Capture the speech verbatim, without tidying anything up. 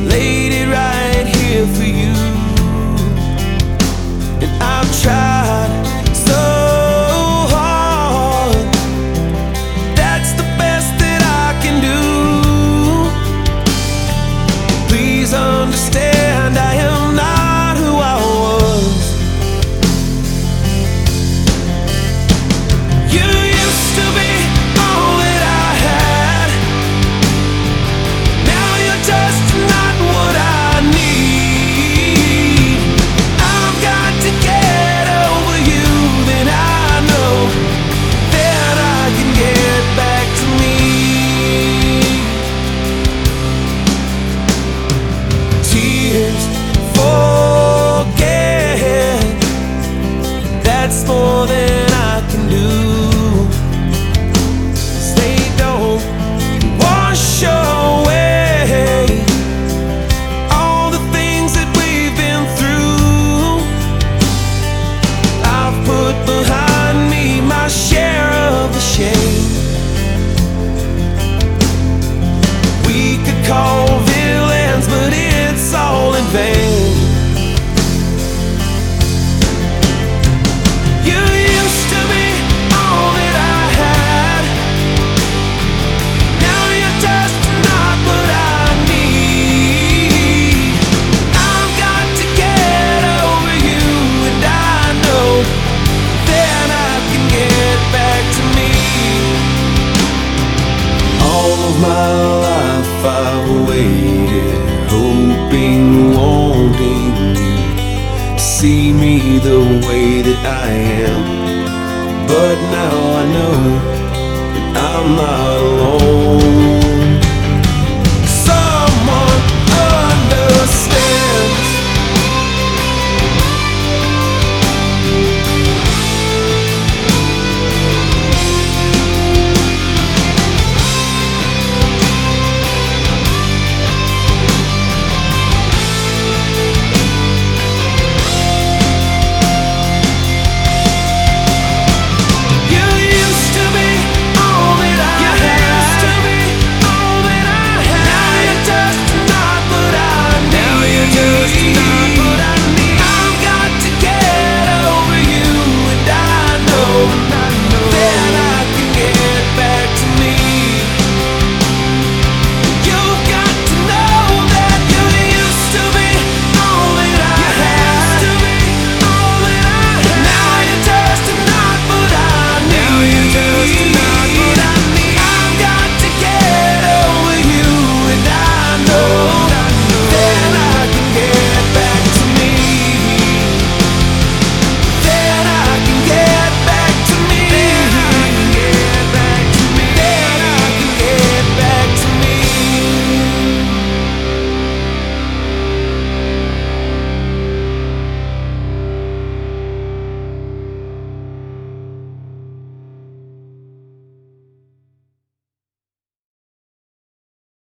laid it right here for you. And I've tried so hard, that's the best that I can do. Please understand, I am not who I was. You used to be all that I had, now you're just not what I need. I've got to get over you, then I know that I can get back to me. Tears, forget, that's more than I can do. 'Cause they don't wash away all the things that we've been through. I've put behind me my share of the shame. We could call villains, but it's all in vain. You used to be all that I had, now you're just not what I need. I've got to get over you, and I know that I can get back to me. All of my life I've waited, hoping, wanting you to see me the way that I am. But now I know that I'm not alone.